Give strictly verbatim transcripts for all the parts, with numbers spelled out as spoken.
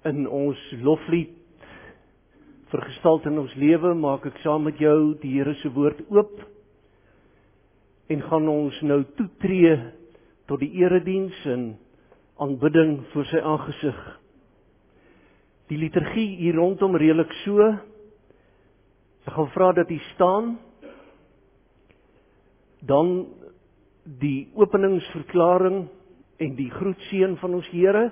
In ons loflied vergestald in ons lewe, maak ek saam met jou die Here se woord oop en gaan ons nou toetree tot die erediens en aanbidding voor sy aangesig. Die liturgie hier rondom redelik so. Ek gaan vra dat u staan. Dan die openingsverklaring en die groetseën van ons Here.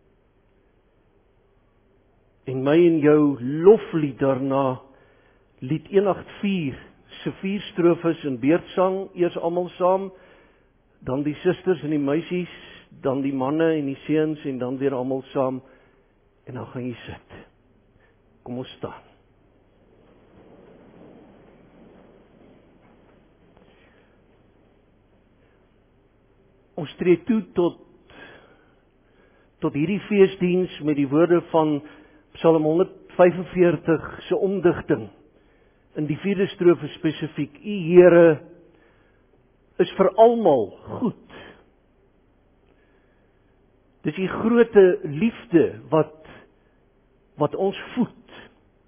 En my en jou loflied daarna, lied een agt vier, se vier strofes in beurtsang, eers almal saam, dan die susters en die meisies, dan die manne en die seuns en dan weer almal saam, en dan gaan jy sit. Kom ons staan. Ons tree toe tot, tot hierdie feesdiens met die woorde van Psalm honderd vyfenveertig se omdigting, in die vierde strofe spesifiek, U Here is vir almal goed. Dis die groote liefde wat, wat ons voed.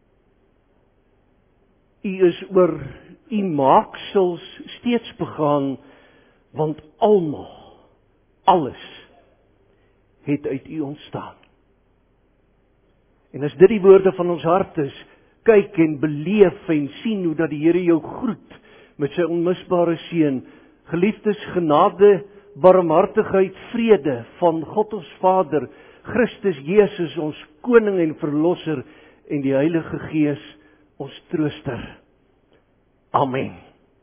U is oor U maaksels steeds begaan, want almal, alles, het uit U ontstaan. En as dit die woorde van ons hart is, kyk en beleef en sien hoe dat die Here jou groet met sy onmisbare seun. Geliefdes, genade, barmhartigheid, vrede van God ons Vader, Christus Jesus ons koning en verlosser en die Heilige Gees ons trooster. Amen.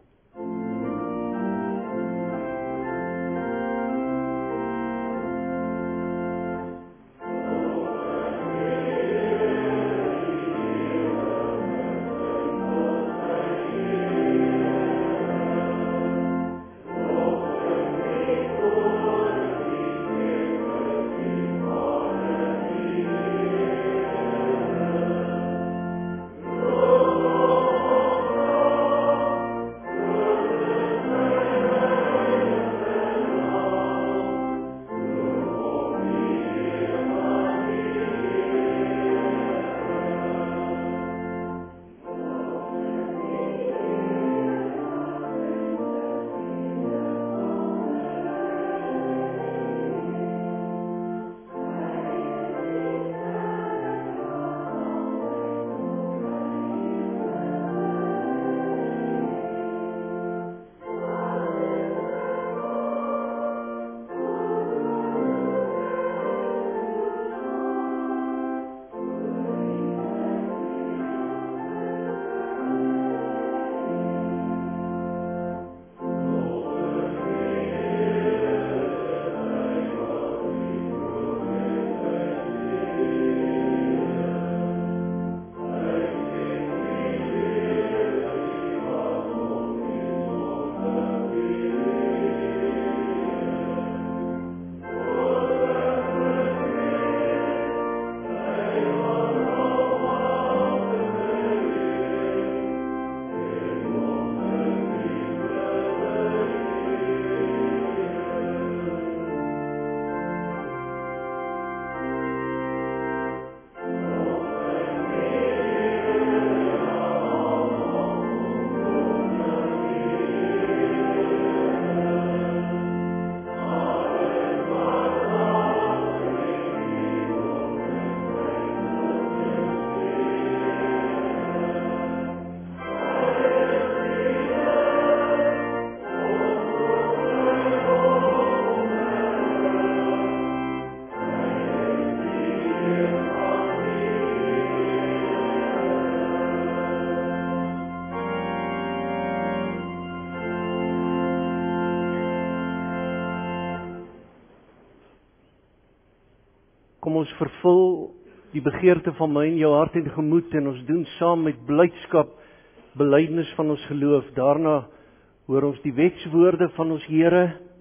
Kom ons vervul die begeerte van my en jou hart en gemoed en ons doen saam met blydskap belydenis van ons geloof. Daarna hoor ons die wetswoorde van ons Here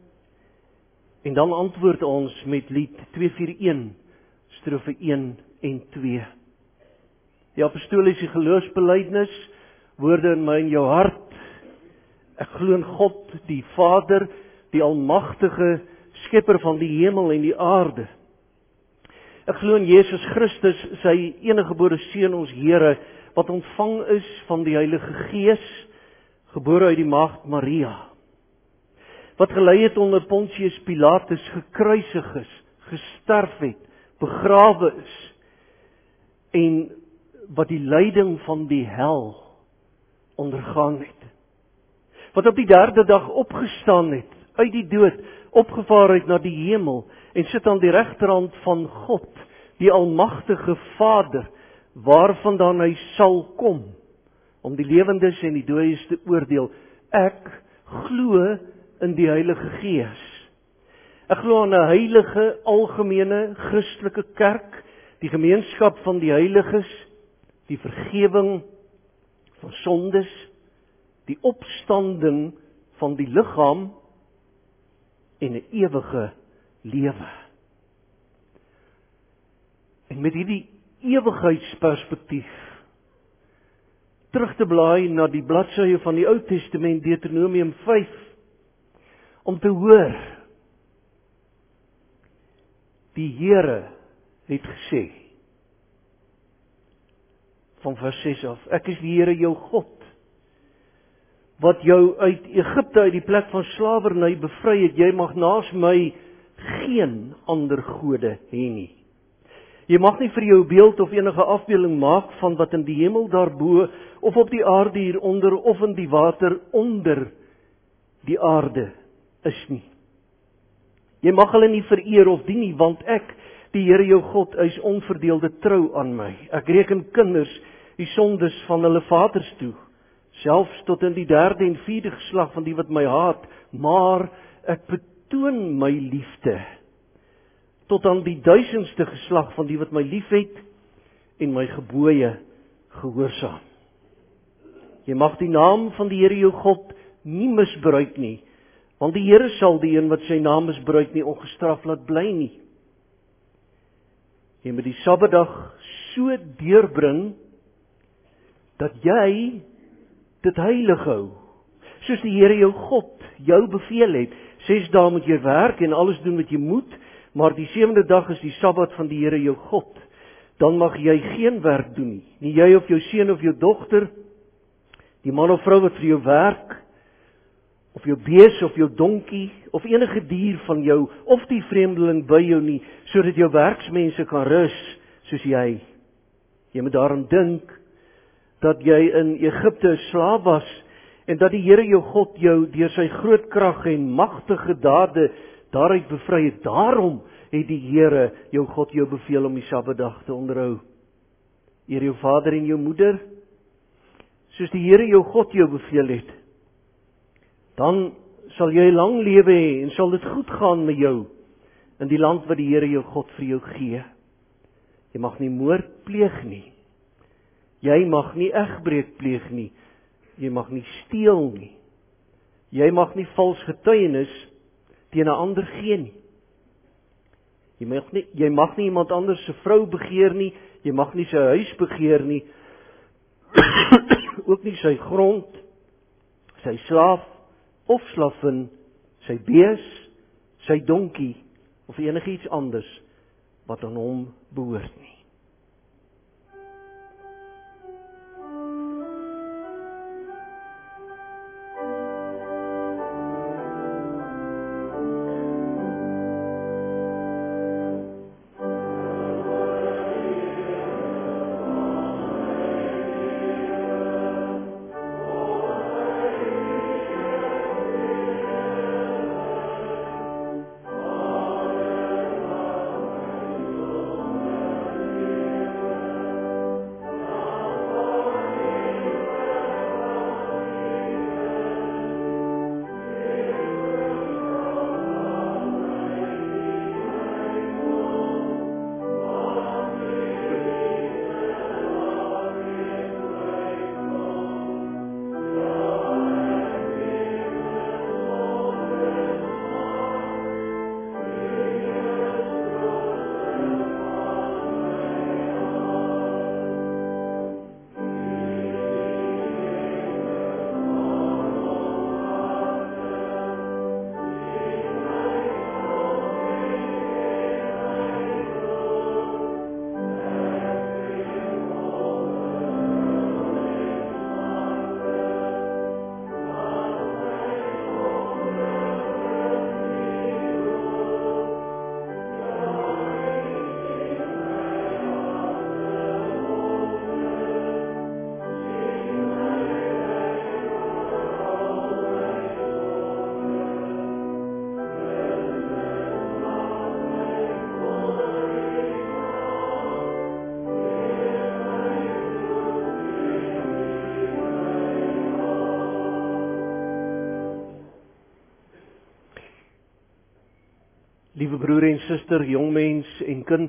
en dan antwoord ons met lied twee vier een, strofe een en twee. Die apostoliese geloofsbelydenis, woorde in my en jou hart. Ek glo in God, die Vader, die almagtige skepper van die hemel en die aarde. Ek glo in Jesus Christus, sy eniggebore seun, ons Here, wat ontvang is van die Heilige Gees, gebore uit die maagd Maria, wat gelei het onder Pontius Pilatus, gekruisig is, gesterf het, begrawe is, en wat die lyding van die hel ondergaan het. Wat op die derde dag opgestaan het, uit die dood, opgevaar het na die hemel, en sit aan die regterhand van God, die almagtige Vader, waarvandaan hy sal kom, om die lewendes en die dooies te oordeel. Ek glo in die Heilige Gees. Ek glo aan 'n heilige, algemene, Christelike kerk, die gemeenskap van die heiliges, die vergewing van sondes, die opstanding van die liggaam en 'n ewige lewe. En met hierdie ewigheidsperspektief terug te blaai na die bladsye van die Ou Testament, Deuteronomium vyf, om te hoor, die Here het gesê, van vers ses af, ek is die Here jou God, wat jou uit Egipte, uit die plek van slawerny bevry het. Jy mag naas my geen ander gode hê nie. Jy mag nie vir jou beeld of enige afbeelding maak van wat in die hemel daarbo, of op die aarde hieronder, of in die water onder die aarde is nie. Jy mag hulle nie vereer of dien nie, want ek, die Here jou God, is onverdeelde trou aan my. Ek reken kinders die sondes van hulle vaders toe, selfs tot in die derde en vierde geslag van die wat my haat, maar ek betoon my liefde tot aan die duisendste geslag van die wat my liefhet en my gebooie gehoorsaam. Jy mag die naam van die Here jou God nie misbruik nie, want die Here sal die een wat sy naam misbruik nie ongestraf laat bly nie. Jy moet die Sabbatdag so deurbring dat jy dit heilig hou, soos die Here jou God jou beveel het. Ses dae moet jy werk en alles doen wat jy moet, maar die sewende dag is die Sabbat van die Here jou God. Dan mag jy geen werk doen nie, nie jy of jou seun of jou dogter, die man of vrou wat vir jou werk, of jou bees of jou donkie, of enige dier van jou, of die vreemdeling by jou nie, sodat jou werksmense kan rus, soos jy. Jy moet daaraan dink, dat jy in Egipte 'n slaaf was, en dat die Here jou God jou deur sy groot krag en magtige dade daaruit bevry het. Daarom het die Here jou God jou beveel om die Sabbatdag te onderhou. Eer jou vader en jou moeder, soos die Here jou God jou beveel het. Dan sal jy lang lewe hê en sal dit goed gaan met jou in die land wat die Here jou God vir jou gee. Jy mag nie moord pleeg nie. Jy mag nie egbreek pleeg nie. Jy mag nie steel nie. Jy mag nie vals getuienis teen 'n ander gee nie. Jy mag nie, jy mag nie iemand anders se vrou begeer nie. Jy mag nie sy huis begeer nie. Ook nie sy grond, sy slaaf of slavin, sy bees, sy donkie of enigiets anders wat aan hom behoort nie. liewe broer en suster, jongmens en kind.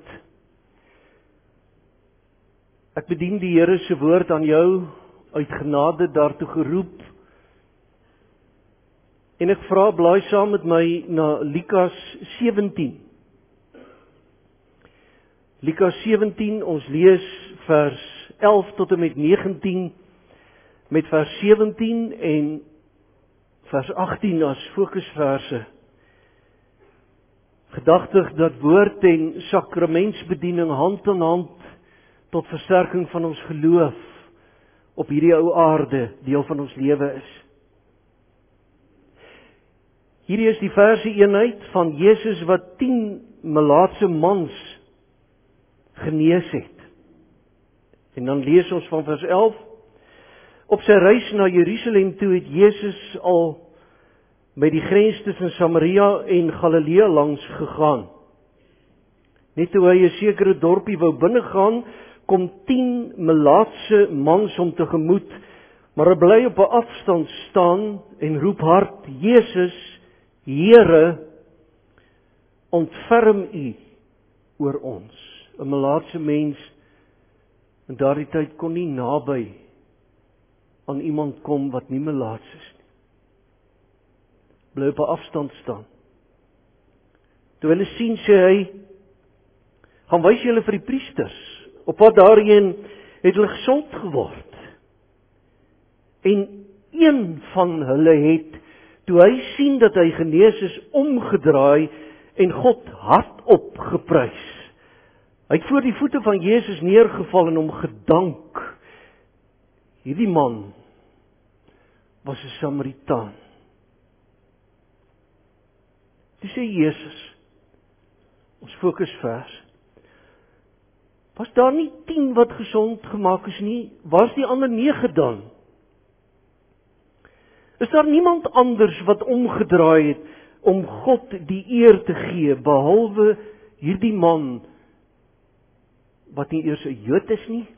Ek bedien die Here se woord aan jou uit genade daartoe geroep. En ek vra blaai saam met my na Lukas sewentien. Lukas sewentien, ons lees vers elf tot en met negentien, met vers sewentien en vers agttien as fokusverse. Gedagtig dat woord en sakramentsbediening hand aan hand tot versterking van ons geloof op hierdie ou aarde deel van ons lewe is. Hierdie is die verse eenheid van Jesus wat tien melaatse mans genees het. En dan lees ons van vers elf. Op sy reis na Jerusalem toe het Jesus al by die grens tussen Samaria en Galilea langs gegaan. Net toe hy 'n sekere dorpie wou binnegaan, kom tien melaatse mans hom tegemoet, maar hy bly op 'n afstand staan en roep hard: Jesus, Here, ontferm U oor ons. 'n Melaatse mens in daardie tyd kon nie naby aan iemand kom wat nie melaats is nie. Bly op 'n afstand staan. Toe hulle sien, sê hy: gaan wys julle vir die priesters. Op pad daarheen het hulle gesond geword. En een van hulle het, toe hy sien dat hy genees is, omgedraai en God hardop geprys. Hy het voor die voete van Jesus neergeval en hom gedank. Hierdie man was 'n Samaritaan. Dis sê Jesus, ons fokusvers, was daar nie tien wat gesond gemaak is nie? Was die ander nege dan? Is daar niemand anders wat omgedraai het om God die eer te gee, behalwe hierdie man, wat nie eers 'n Jood is nie?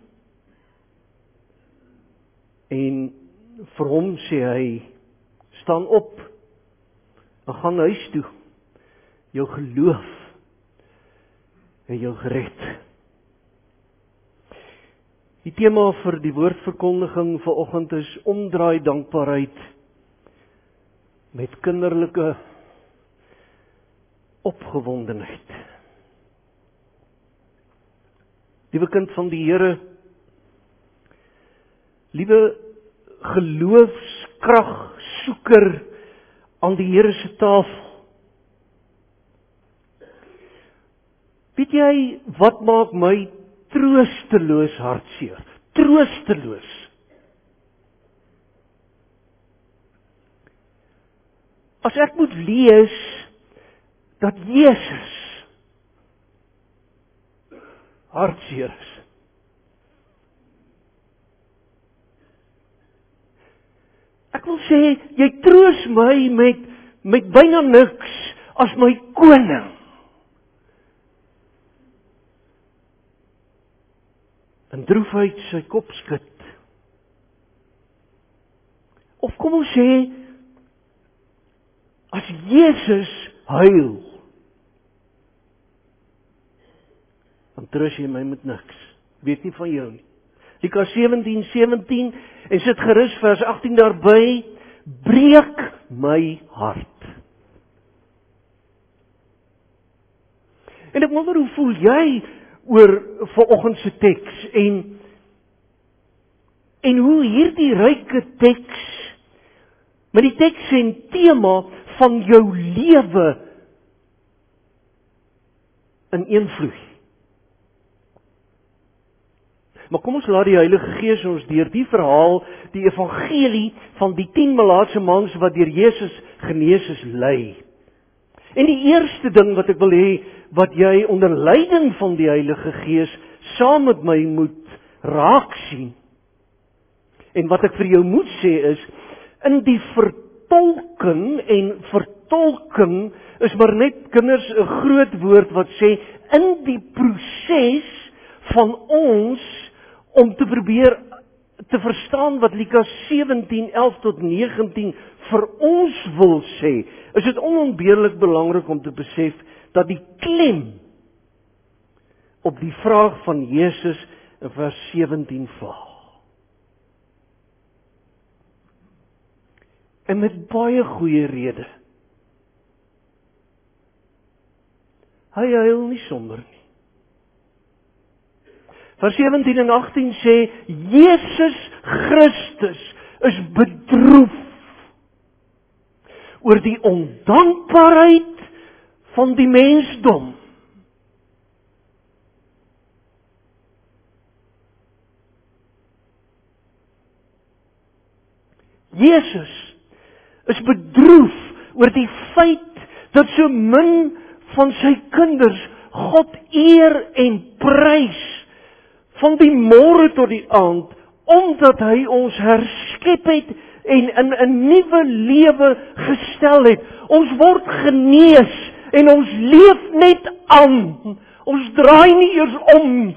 En vir hom sê hy, staan op, en gaan huis toe, jou geloof het jou gered. Die tema vir die woordverkondiging vanoggend is omdraai dankbaarheid met kinderlike opgewondenheid. Liewe kind van die Here, liewe geloofskragsoeker aan die Here se tafel. Weet jy wat maak my troosteloos hartseer? Troosteloos. As ek moet lees dat Jesus hartseer is. Ek wil sê, jy troos my met, met byna niks as my koning. En droefheid sy kop skud. Of kom ons sê, as Jesus huil, dan troos jy my met niks. Weet nie van jou nie. Lukas sewentien sewentien, en sit gerus vers agttien daarby, breek my hart. En ek wonder, hoe voel jy oor vanoggend se teks, en en hoe hierdie ryke teks met die teks en tema van jou lewe in een vloei. Maar kom ons laat die Heilige Gees ons deur die verhaal, die evangelie van die tien melaatse mans wat deur Jesus genees is, lei. En die eerste ding wat ek wil hê, wat jy onder leiding van die Heilige Gees saam met my moet raak sien, en wat ek vir jou moet sê is, in die vertolking, en vertolking is maar net kinders 'n groot woord wat sê, in die proses van ons om te probeer te verstaan wat Lukas sewentien elf tot negentien vir ons wil sê, is dit onontbeerlik belangrik om te besef dat die klem op die vraag van Jesus in vers sewentien val. En met baie goeie rede. Hy huil nie sommer nie. Vers sewentien en agttien sê, Jesus Christus is bedroef oor die ondankbaarheid van die mensdom. Jesus is bedroef oor die feit dat so min van sy kinders God eer en prys van die môre tot die aand, omdat hy ons herskep het en in 'n nuwe lewe gestel het. Ons word genees en ons leef net aan. Ons draai nie eers om nie.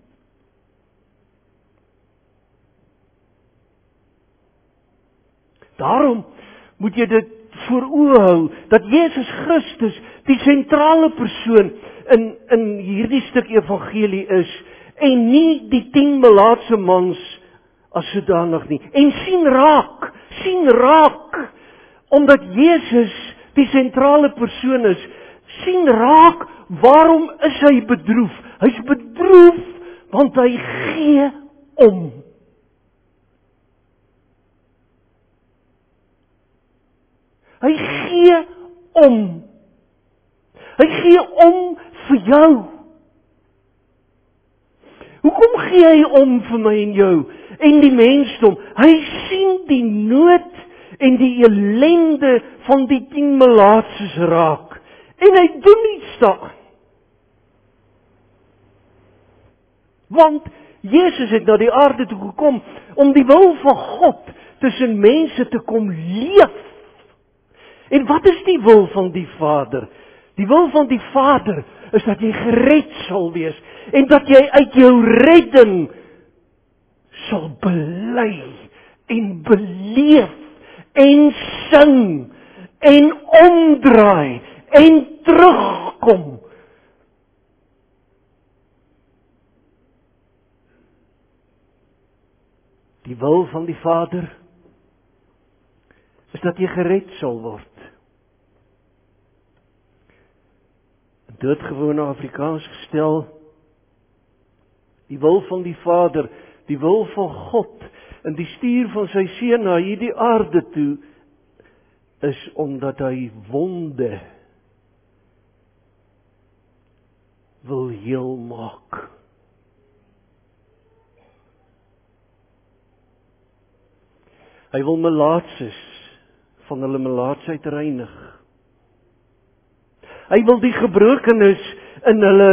Daarom moet jy dit voor oë hou, dat Jesus Christus die sentrale persoon in, in hierdie stuk evangelie is, en nie die tien melaatse mans as sodanig nie. En sien raak, sien raak, omdat Jesus die sentrale persoon is, sien raak, waarom is hy bedroef? Hy's bedroef, want hy gee om. Hy gee om. Hy gee om vir jou. Hoekom gee hy om vir my en jou en die mensdom? Hy sien die nood en die ellende van die tien melaatses raak. En hy doen iets daaraan. Want Jesus het na die aarde toe gekom om die wil van God tussen mense te kom leef. En wat is die wil van die Vader? Die wil van die Vader is dat jy gered sal wees en dat jy uit jou redding sal bely en beleef en sing en omdraai en terugkom. Die wil van die Vader is dat jy gered sal word. Doodgewone Afrikaans gestel, die wil van die Vader, die wil van God, en die stuur van sy seun na hierdie aarde toe, is omdat hy wonde wil heel maak. Hy wil melaatses van hulle melaatsheid reinig. Hy wil die gebrokenis in hulle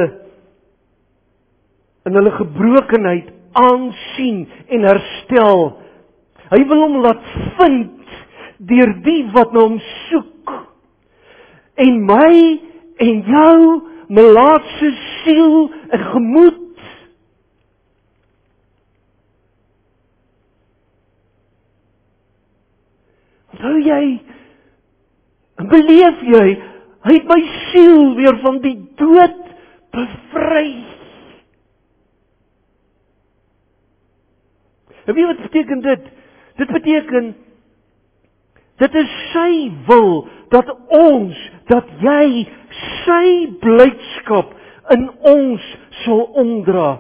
in hulle gebrokenheid aansien en herstel. Hy wil hom laat vind deur die wat na hom soek. En my en jou melaatse siel en gemoed. Onthou jy, en beleef jy, hy het my siel weer van die dood bevry. En weet wat beteken dit? Dit beteken, dit is sy wil, dat ons, dat jy, sy blydskap in ons sal omdra.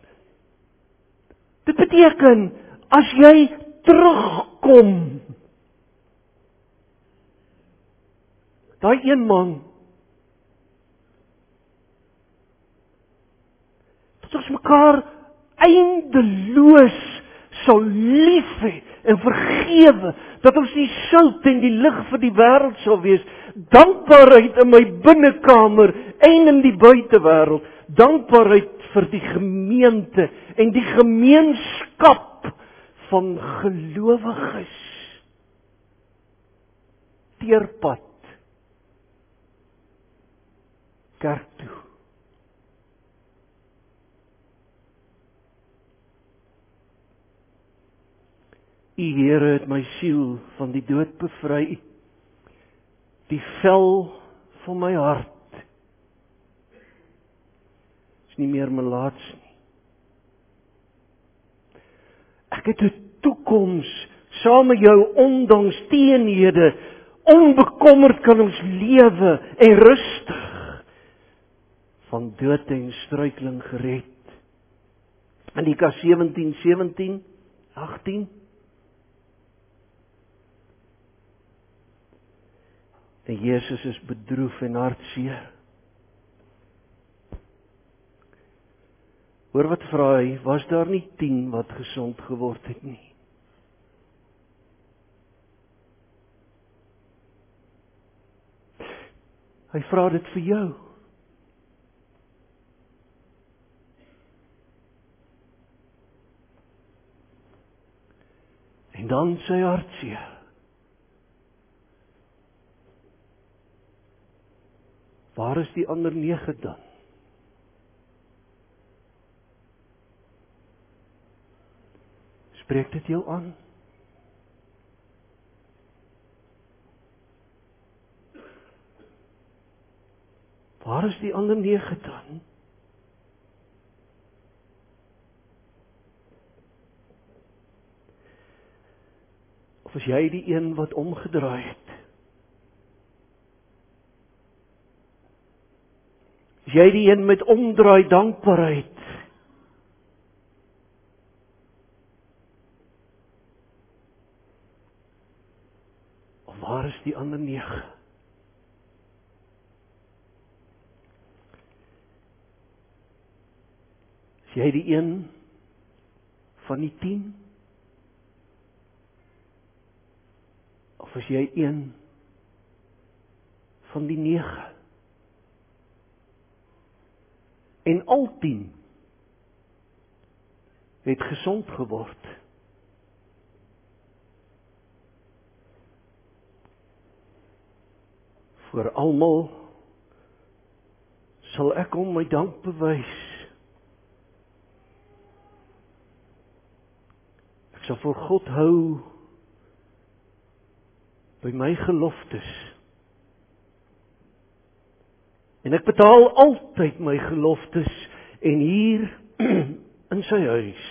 Dit beteken, as jy terugkom, daai een man, dat ons mekaar eindeloos sal lief hê en vergewe, dat ons die sout en die lig vir die wêreld sal wees, dankbaarheid in my binnekamer en in die buitewêreld, dankbaarheid vir die gemeente en die gemeenskap van gelowiges, teerpad kerk toe. U Here het my siel van die dood bevry, die vel van my hart is nie meer melaats nie. Ek het 'n toekoms saam met jou ondanks teenhede, onbekommerd kan ons lewe en rustig van dood en struikeling gered. In Lukas sewentien, sewentien, agtien. En Jesus is bedroef en hartseer. Hoor wat vra hy, was daar nie tien wat gesond geword het nie? Hy vra dit vir jou. En dan sy hartseer. Waar is die ander nege dan? Spreek dit jou aan? Waar is die ander nege dan? Of is jy die een wat omgedraai het? Is jy die een met omdraai dankbaarheid? Of waar is die ander nege? Is jy die een van die tien? Of is jy een van die nege? En al tien het gesond geword. Voor almal sal ek hom my dank bewys. Ek sal voor God hou by my geloftes. En ek betaal altyd my geloftes en hier in sy huis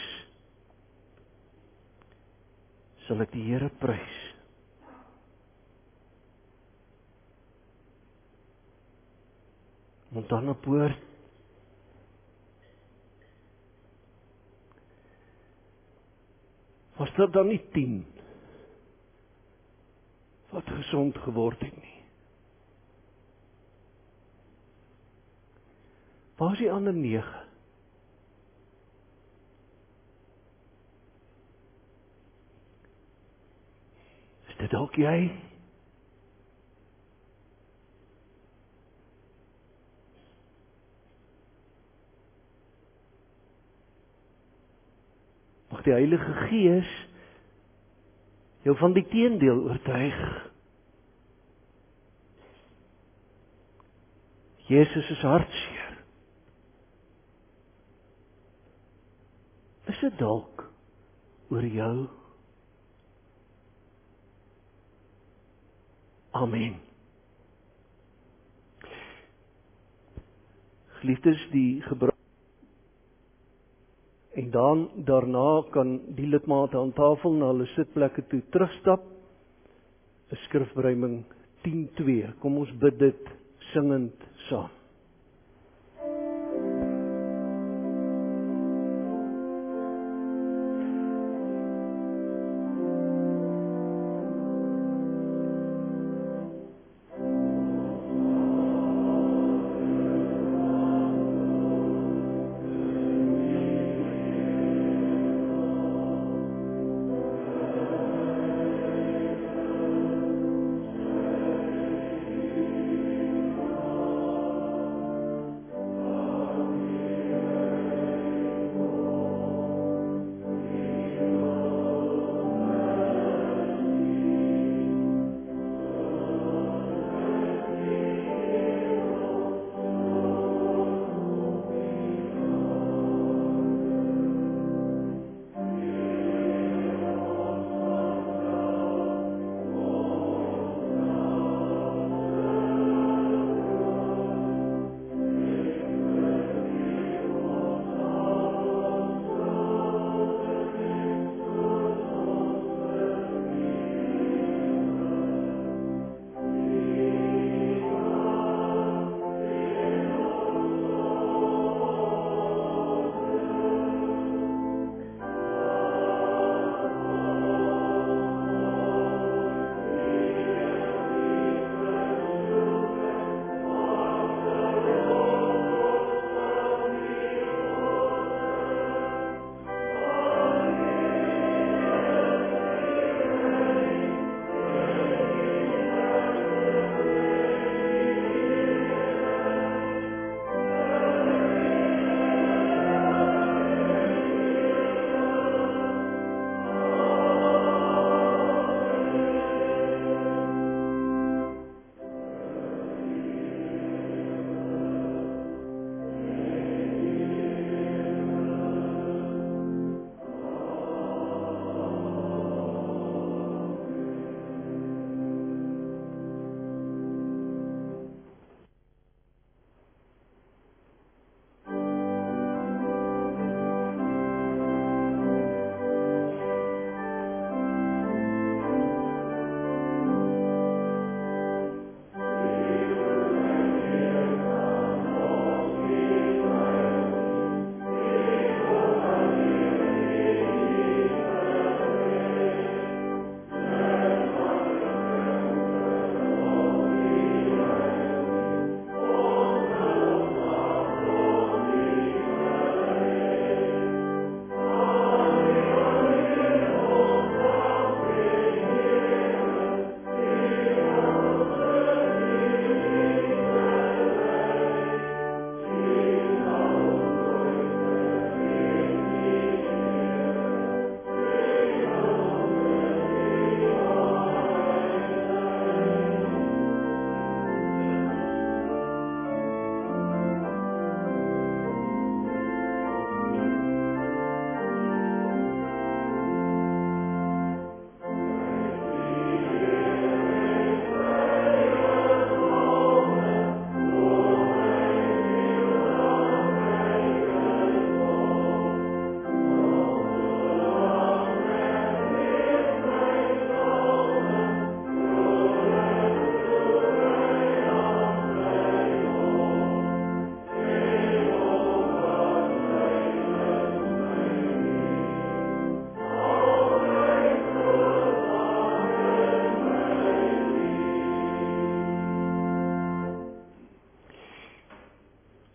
sal ek die Here prys. Want dan op woord was daar dan nie tien wat gesond geword het nie. Waar is die ander nege? Is dit dalk jy? Mag die Heilige Gees jou van die teendeel oortuig. Jesus is hartseer. Is dit dalk oor jou? Amen. Geliefdes, die gebruik. En dan daarna kan die lidmate aan tafel na hulle sitplekke toe terugstap. 'n Skrifberuiming tien twee. Kom ons bid dit singend saam.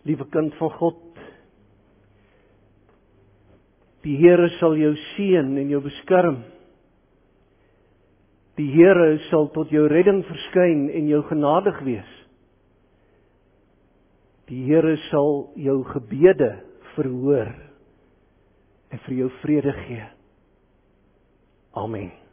Liewe kind van God, die Here sal jou seën en jou beskerm. Die Here sal tot jou redding verskyn en jou genadig wees. Die Here sal jou gebede verhoor en vir jou vrede gee. Amen.